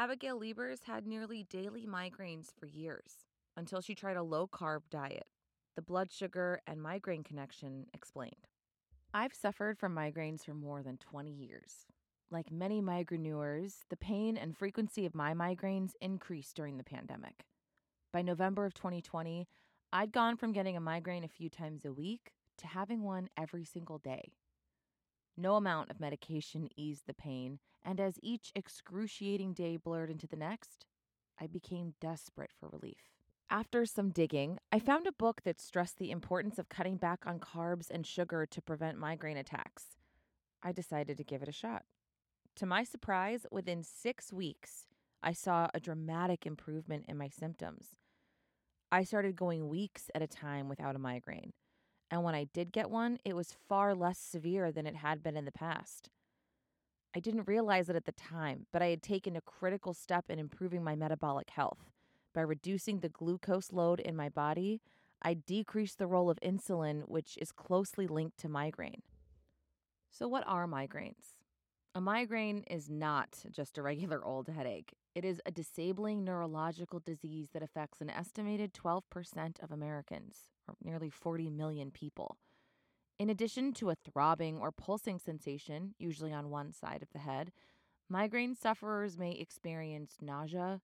Abigail Liebers had nearly daily migraines for years until she tried a low carb diet. The blood sugar and migraine connection explained. I've suffered from migraines for more than 20 years. Like many migraineurs, the pain and frequency of my migraines increased during the pandemic. By November of 2020, I'd gone from getting a migraine a few times a week to having one every single day. No amount of medication eased the pain, and as each excruciating day blurred into the next, I became desperate for relief. After some digging, I found a book that stressed the importance of cutting back on carbs and sugar to prevent migraine attacks. I decided to give it a shot. To my surprise, within 6 weeks, I saw a dramatic improvement in my symptoms. I started going weeks at a time without a migraine. And when I did get one, it was far less severe than it had been in the past. I didn't realize it at the time, but I had taken a critical step in improving my metabolic health. By reducing the glucose load in my body, I decreased the role of insulin, which is closely linked to migraine. So, what are migraines? A migraine is not just a regular old headache. It is a disabling neurological disease that affects an estimated 12% of Americans, or nearly 40 million people. In addition to a throbbing or pulsing sensation, usually on one side of the head, migraine sufferers may experience nausea,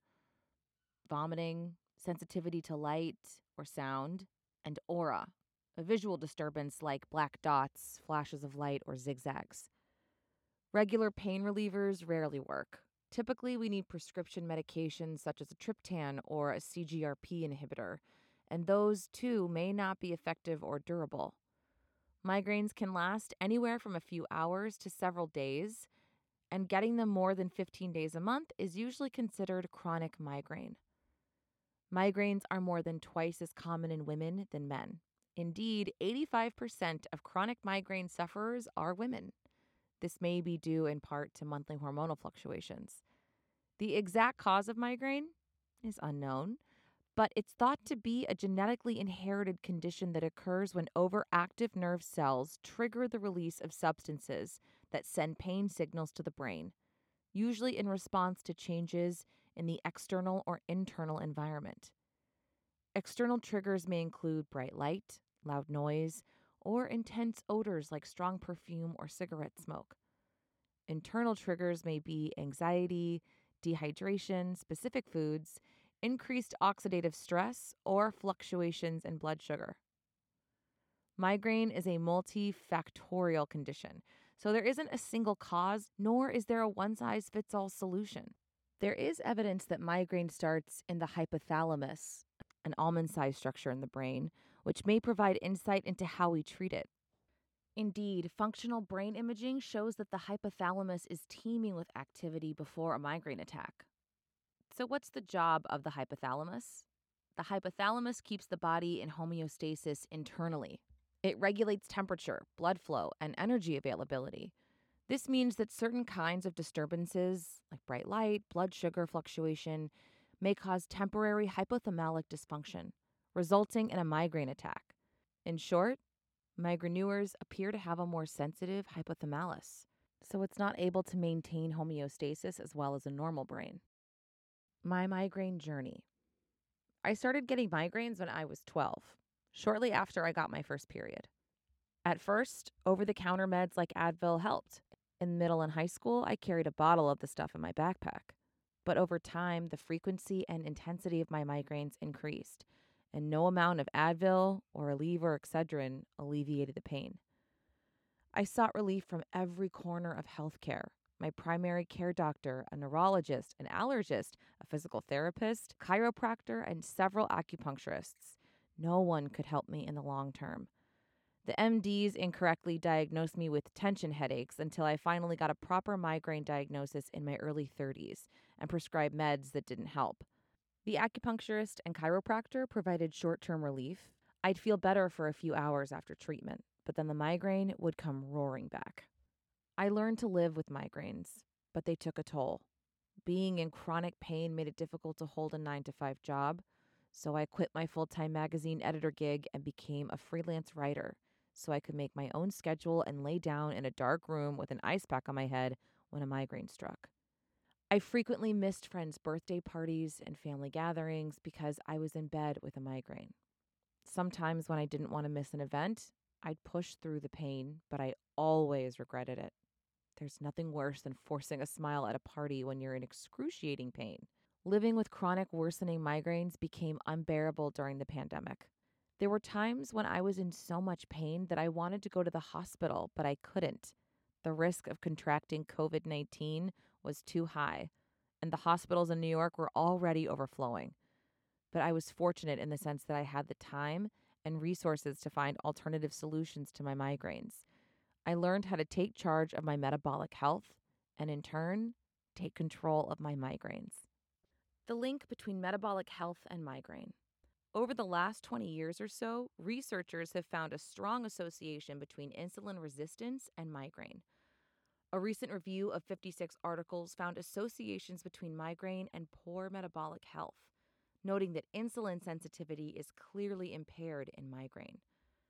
vomiting, sensitivity to light or sound, and aura, a visual disturbance like black dots, flashes of light, or zigzags. Regular pain relievers rarely work. Typically, we need prescription medications such as a triptan or a CGRP inhibitor, and those too may not be effective or durable. Migraines can last anywhere from a few hours to several days, and getting them more than 15 days a month is usually considered chronic migraine. Migraines are more than twice as common in women than men. Indeed, 85% of chronic migraine sufferers are women. This may be due in part to monthly hormonal fluctuations. The exact cause of migraine is unknown, but it's thought to be a genetically inherited condition that occurs when overactive nerve cells trigger the release of substances that send pain signals to the brain, usually in response to changes in the external or internal environment. External triggers may include bright light, loud noise, or intense odors like strong perfume or cigarette smoke. Internal triggers may be anxiety, dehydration, specific foods, increased oxidative stress, or fluctuations in blood sugar. Migraine is a multifactorial condition, so there isn't a single cause, nor is there a one-size-fits-all solution. There is evidence that migraine starts in the hypothalamus, an almond-sized structure in the brain, which may provide insight into how we treat it. Indeed, functional brain imaging shows that the hypothalamus is teeming with activity before a migraine attack. So, what's the job of the hypothalamus? The hypothalamus keeps the body in homeostasis internally. It regulates temperature, blood flow, and energy availability. This means that certain kinds of disturbances, like bright light, blood sugar fluctuation, may cause temporary hypothalamic dysfunction, resulting in a migraine attack. In short, migraineurs appear to have a more sensitive hypothalamus, so it's not able to maintain homeostasis as well as a normal brain. My migraine journey. I started getting migraines when I was 12, shortly after I got my first period. At first, over-the-counter meds like Advil helped. In middle and high school, I carried a bottle of the stuff in my backpack. But over time, the frequency and intensity of my migraines increased, and no amount of Advil or Aleve or Excedrin alleviated the pain. I sought relief from every corner of healthcare. My primary care doctor, a neurologist, an allergist, a physical therapist, chiropractor, and several acupuncturists. No one could help me in the long term. The MDs incorrectly diagnosed me with tension headaches until I finally got a proper migraine diagnosis in my early 30s and prescribed meds that didn't help. The acupuncturist and chiropractor provided short-term relief. I'd feel better for a few hours after treatment, but then the migraine would come roaring back. I learned to live with migraines, but they took a toll. Being in chronic pain made it difficult to hold a 9-to-5 job, so I quit my full-time magazine editor gig and became a freelance writer so I could make my own schedule and lay down in a dark room with an ice pack on my head when a migraine struck. I frequently missed friends' birthday parties and family gatherings because I was in bed with a migraine. Sometimes when I didn't want to miss an event, I'd push through the pain, but I always regretted it. There's nothing worse than forcing a smile at a party when you're in excruciating pain. Living with chronic worsening migraines became unbearable during the pandemic. There were times when I was in so much pain that I wanted to go to the hospital, but I couldn't. The risk of contracting COVID-19 was too high, and the hospitals in New York were already overflowing. But I was fortunate in the sense that I had the time and resources to find alternative solutions to my migraines. I learned how to take charge of my metabolic health and, in turn, take control of my migraines. The link between metabolic health and migraine. Over the last 20 years or so, researchers have found a strong association between insulin resistance and migraine. A recent review of 56 articles found associations between migraine and poor metabolic health, noting that insulin sensitivity is clearly impaired in migraine.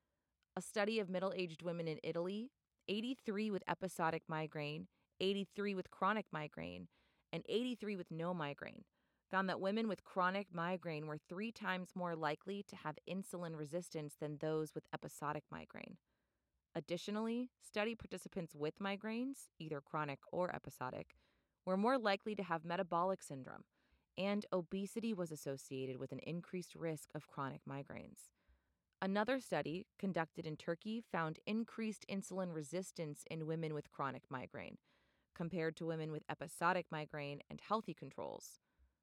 A study of middle-aged women in Italy, 83 with episodic migraine, 83 with chronic migraine, and 83 with no migraine, found that women with chronic migraine were 3 times more likely to have insulin resistance than those with episodic migraine. Additionally, study participants with migraines, either chronic or episodic, were more likely to have metabolic syndrome, and obesity was associated with an increased risk of chronic migraines. Another study, conducted in Turkey, found increased insulin resistance in women with chronic migraine, compared to women with episodic migraine and healthy controls.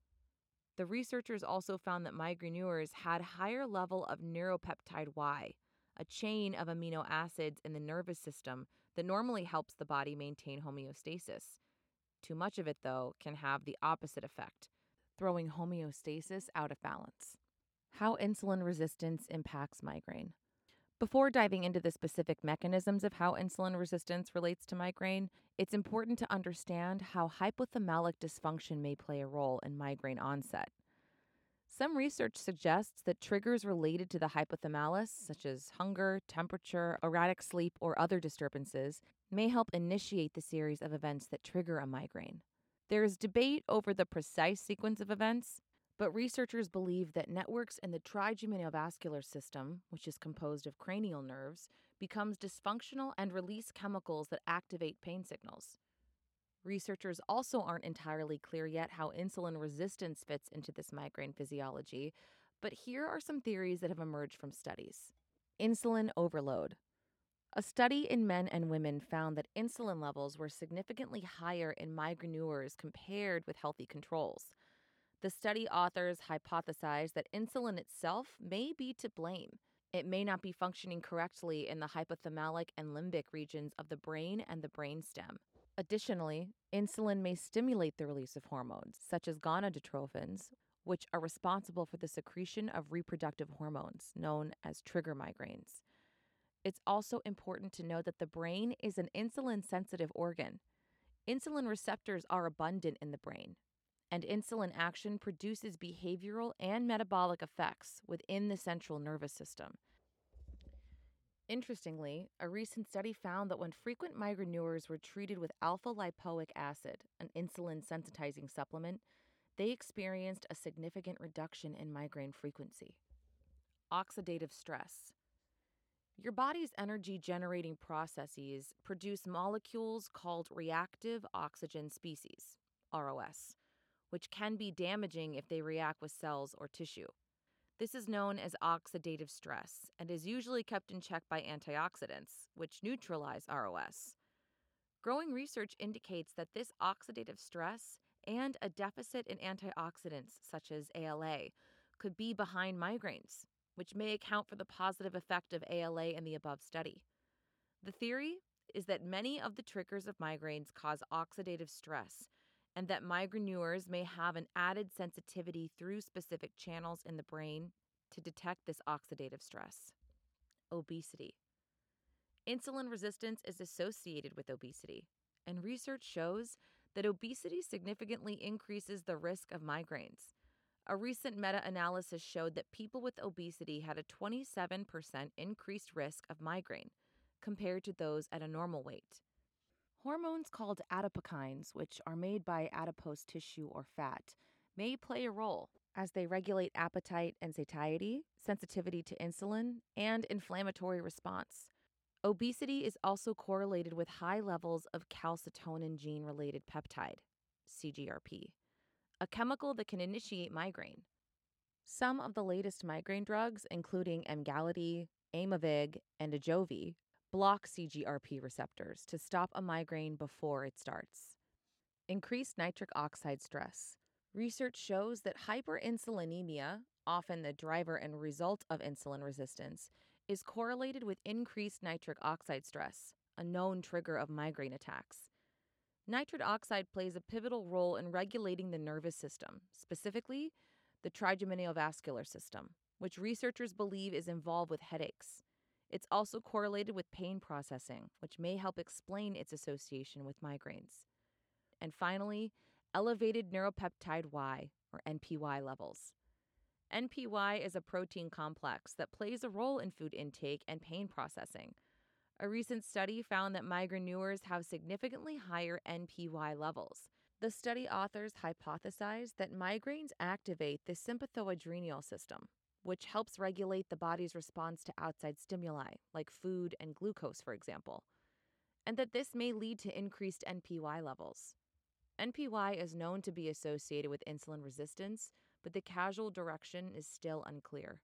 The researchers also found that migraineurs had higher level of neuropeptide Y, a chain of amino acids in the nervous system that normally helps the body maintain homeostasis. Too much of it, though, can have the opposite effect, throwing homeostasis out of balance. How insulin resistance impacts migraine. Before diving into the specific mechanisms of how insulin resistance relates to migraine, it's important to understand how hypothalamic dysfunction may play a role in migraine onset. Some research suggests that triggers related to the hypothalamus, such as hunger, temperature, erratic sleep, or other disturbances, may help initiate the series of events that trigger a migraine. There is debate over the precise sequence of events, but researchers believe that networks in the trigeminal system, which is composed of cranial nerves, becomes dysfunctional and release chemicals that activate pain signals. Researchers also aren't entirely clear yet how insulin resistance fits into this migraine physiology, but here are some theories that have emerged from studies. Insulin overload. A study in men and women found that insulin levels were significantly higher in migraineurs compared with healthy controls. The study authors hypothesized that insulin itself may be to blame. It may not be functioning correctly in the hypothalamic and limbic regions of the brain and the brainstem. Additionally, insulin may stimulate the release of hormones, such as gonadotrophins, which are responsible for the secretion of reproductive hormones, known as trigger migraines. It's also important to know that the brain is an insulin-sensitive organ. Insulin receptors are abundant in the brain, and insulin action produces behavioral and metabolic effects within the central nervous system. Interestingly, a recent study found that when frequent migraineurs were treated with alpha-lipoic acid, an insulin-sensitizing supplement, they experienced a significant reduction in migraine frequency. Oxidative stress. Your body's energy-generating processes produce molecules called reactive oxygen species, ROS, which can be damaging if they react with cells or tissue. This is known as oxidative stress and is usually kept in check by antioxidants, which neutralize ROS. Growing research indicates that this oxidative stress and a deficit in antioxidants, such as ALA, could be behind migraines, which may account for the positive effect of ALA in the above study. The theory is that many of the triggers of migraines cause oxidative stress, and that migraineurs may have an added sensitivity through specific channels in the brain to detect this oxidative stress. Obesity. Insulin resistance is associated with obesity, and research shows that obesity significantly increases the risk of migraines. A recent meta-analysis showed that people with obesity had a 27% increased risk of migraine compared to those at a normal weight. Hormones called adipokines, which are made by adipose tissue or fat, may play a role as they regulate appetite and satiety, sensitivity to insulin, and inflammatory response. Obesity is also correlated with high levels of calcitonin gene related peptide, CGRP, a chemical that can initiate migraine. Some of the latest migraine drugs, including Emgality, Aimovig, and Ajovy, block CGRP receptors to stop a migraine before it starts. Increased nitric oxide stress. Research shows that hyperinsulinemia, often the driver and result of insulin resistance, is correlated with increased nitric oxide stress, a known trigger of migraine attacks. Nitric oxide plays a pivotal role in regulating the nervous system, specifically the trigeminal-vascular system, which researchers believe is involved with headaches. It's also correlated with pain processing, which may help explain its association with migraines. And finally, elevated neuropeptide Y, or NPY levels. NPY is a protein complex that plays a role in food intake and pain processing. A recent study found that migraineurs have significantly higher NPY levels. The study authors hypothesized that migraines activate the sympathoadrenal system, which helps regulate the body's response to outside stimuli, like food and glucose, for example, and that this may lead to increased NPY levels. NPY is known to be associated with insulin resistance, but the causal direction is still unclear.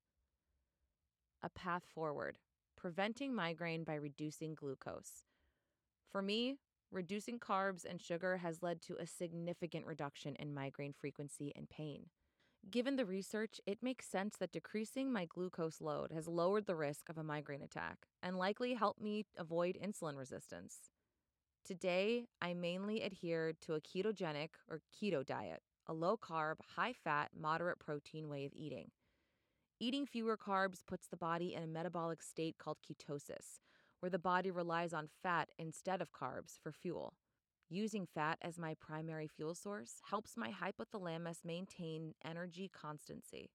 A path forward: preventing migraine by reducing glucose. For me, reducing carbs and sugar has led to a significant reduction in migraine frequency and pain. Given the research, it makes sense that decreasing my glucose load has lowered the risk of a migraine attack and likely helped me avoid insulin resistance. Today, I mainly adhere to a ketogenic or keto diet, a low-carb, high-fat, moderate protein way of eating. Eating fewer carbs puts the body in a metabolic state called ketosis, where the body relies on fat instead of carbs for fuel. Using fat as my primary fuel source helps my hypothalamus maintain energy constancy.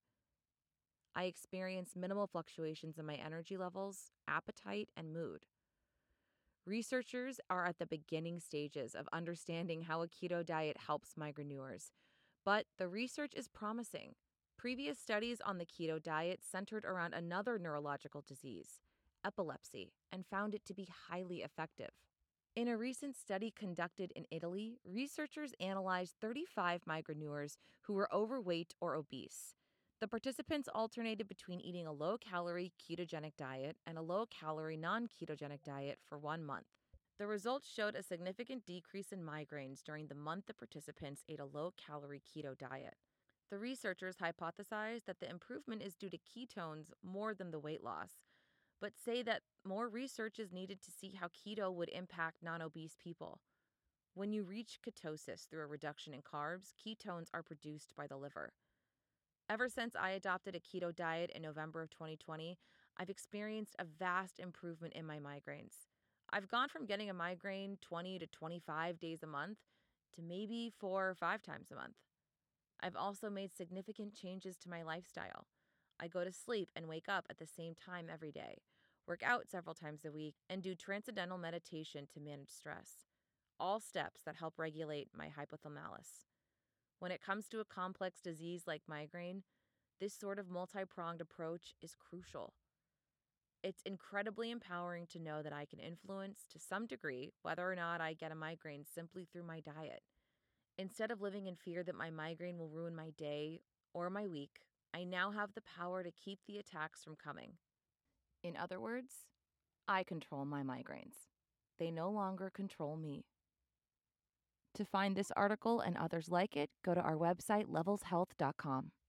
I experience minimal fluctuations in my energy levels, appetite, and mood. Researchers are at the beginning stages of understanding how a keto diet helps migraineurs, but the research is promising. Previous studies on the keto diet centered around another neurological disease, epilepsy, and found it to be highly effective. In a recent study conducted in Italy, researchers analyzed 35 migraineurs who were overweight or obese. The participants alternated between eating a low-calorie ketogenic diet and a low-calorie non-ketogenic diet for 1 month. The results showed a significant decrease in migraines during the month the participants ate a low-calorie keto diet. The researchers hypothesized that the improvement is due to ketones more than the weight loss, but say that more research is needed to see how keto would impact non-obese people. When you reach ketosis through a reduction in carbs, ketones are produced by the liver. Ever since I adopted a keto diet in November of 2020, I've experienced a vast improvement in my migraines. I've gone from getting a migraine 20 to 25 days a month to maybe 4 or 5 times a month. I've also made significant changes to my lifestyle. I go to sleep and wake up at the same time every day, work out several times a week, and do transcendental meditation to manage stress. All steps that help regulate my hypothalamus. When it comes to a complex disease like migraine, this sort of multi-pronged approach is crucial. It's incredibly empowering to know that I can influence, to some degree, whether or not I get a migraine simply through my diet. Instead of living in fear that my migraine will ruin my day or my week, I now have the power to keep the attacks from coming. In other words, I control my migraines. They no longer control me. To find this article and others like it, go to our website, levelshealth.com.